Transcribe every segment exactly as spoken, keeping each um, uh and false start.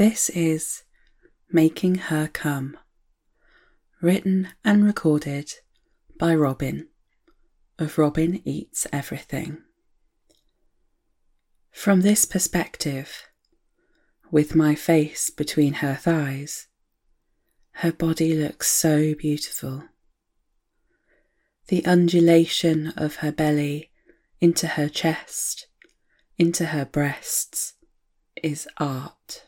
This is Making Her Come, written and recorded by Robin of Robin Eats Everything. From this perspective, with my face between her thighs, her body looks so beautiful. The undulation of her belly into her chest, into her breasts, is art.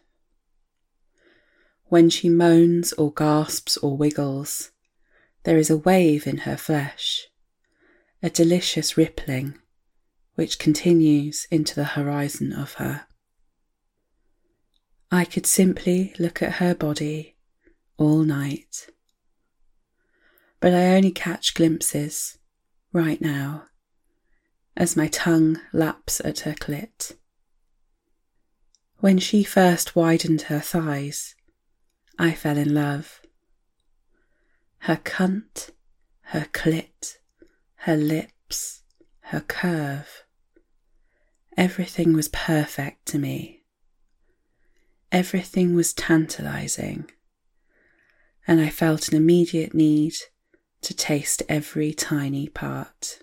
When she moans or gasps or wiggles, there is a wave in her flesh, a delicious rippling, which continues into the horizon of her. I could simply look at her body all night, but I only catch glimpses, right now, as my tongue laps at her clit. When she first widened her thighs, I fell in love. Her cunt, her clit, her lips, her curve. Everything was perfect to me. Everything was tantalizing, and I felt an immediate need to taste every tiny part.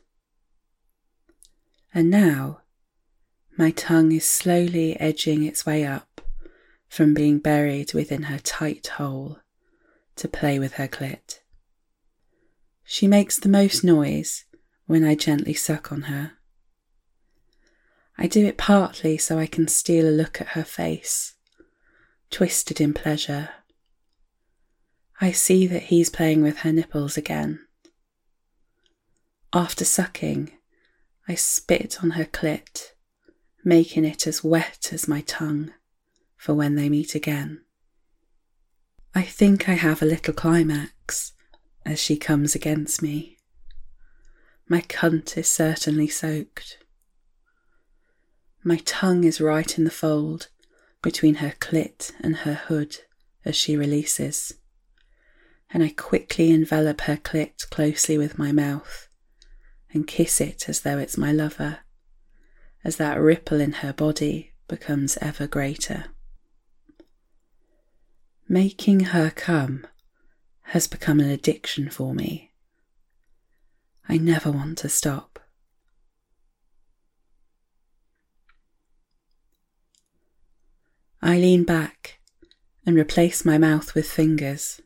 And now, my tongue is slowly edging its way up from being buried within her tight hole to play with her clit. She makes the most noise when I gently suck on her. I do it partly so I can steal a look at her face, twisted in pleasure. I see that he's playing with her nipples again. After sucking, I spit on her clit, making it as wet as my tongue for when they meet again. I think I have a little climax as she comes against me. My cunt is certainly soaked. My tongue is right in the fold between her clit and her hood as she releases, and I quickly envelop her clit closely with my mouth and kiss it as though it's my lover, as that ripple in her body becomes ever greater. Making her come has become an addiction for me. I never want to stop. I lean back and replace my mouth with fingers.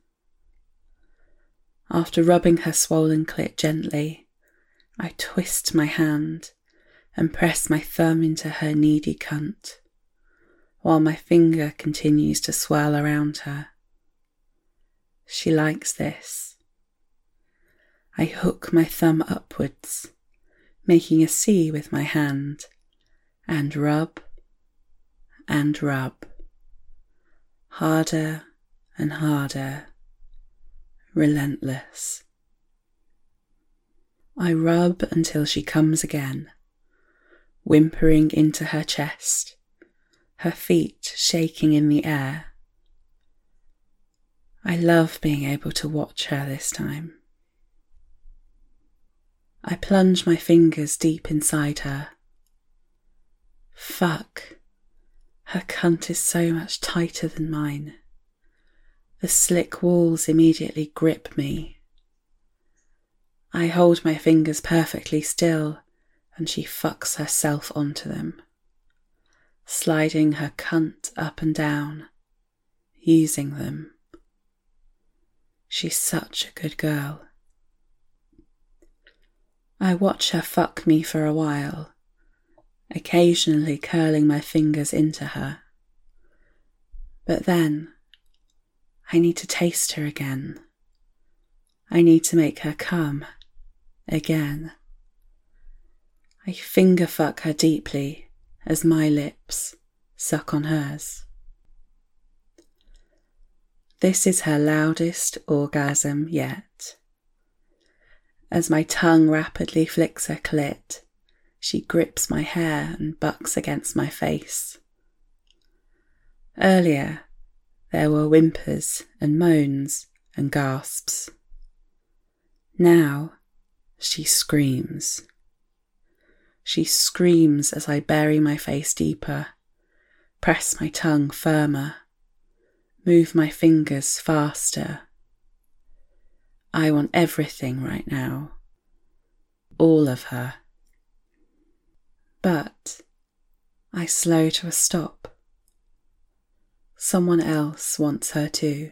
After rubbing her swollen clit gently, I twist my hand and press my thumb into her needy cunt, while my finger continues to swirl around her. She likes this. I hook my thumb upwards, making a C with my hand, and rub and rub, harder and harder, relentless. I rub until she comes again, whimpering into her chest, her feet shaking in the air. I love being able to watch her this time. I plunge my fingers deep inside her. Fuck, her cunt is so much tighter than mine. The slick walls immediately grip me. I hold my fingers perfectly still, and she fucks herself onto them, sliding her cunt up and down, using them. She's such a good girl. I watch her fuck me for a while, occasionally curling my fingers into her. But then, I need to taste her again. I need to make her come again. I finger fuck her deeply as my lips suck on hers. This is her loudest orgasm yet. As my tongue rapidly flicks her clit, she grips my hair and bucks against my face. Earlier, there were whimpers and moans and gasps. Now, she screams. She screams as I bury my face deeper, press my tongue firmer, move my fingers faster. I want everything right now. All of her. But I slow to a stop. Someone else wants her too.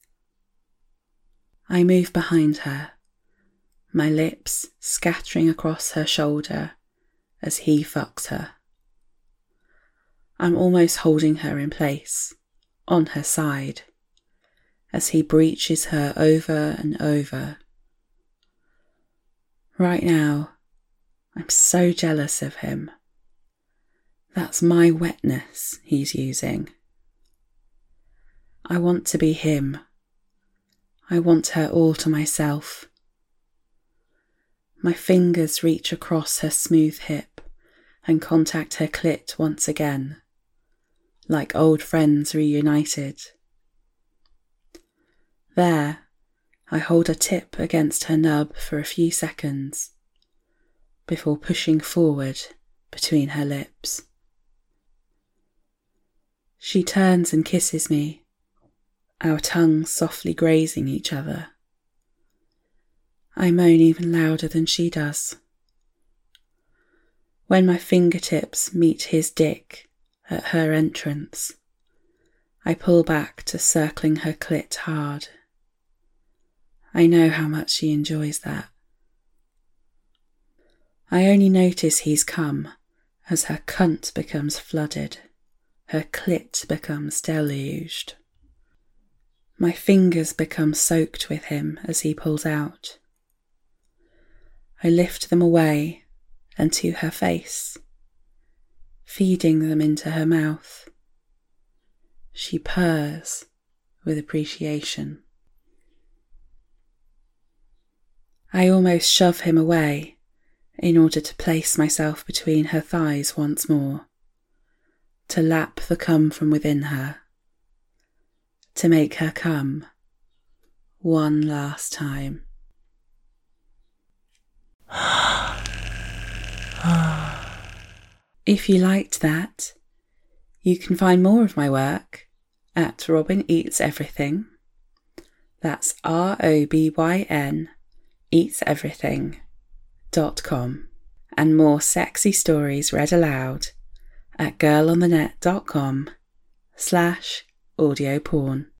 I move behind her, my lips scattering across her shoulder as he fucks her. I'm almost holding her in place, on her side, as he breaches her over and over. Right now, I'm so jealous of him. That's my wetness he's using. I want to be him. I want her all to myself. My fingers reach across her smooth hip and contact her clit once again, like old friends reunited. There, I hold a tip against her nub for a few seconds, before pushing forward between her lips. She turns and kisses me, our tongues softly grazing each other. I moan even louder than she does. When my fingertips meet his dick at her entrance, I pull back to circling her clit hard. I know how much she enjoys that. I only notice he's come as her cunt becomes flooded, her clit becomes deluged. My fingers become soaked with him as he pulls out. I lift them away and to her face, feeding them into her mouth. She purrs with appreciation. I almost shove him away in order to place myself between her thighs once more, to lap the cum from within her, to make her come one last time. If you liked that, you can find more of my work at Robyn Eats Everything. That's R O B Y N eats everything dot com, and more sexy stories read aloud at girlonthenet dot com slash audio porn.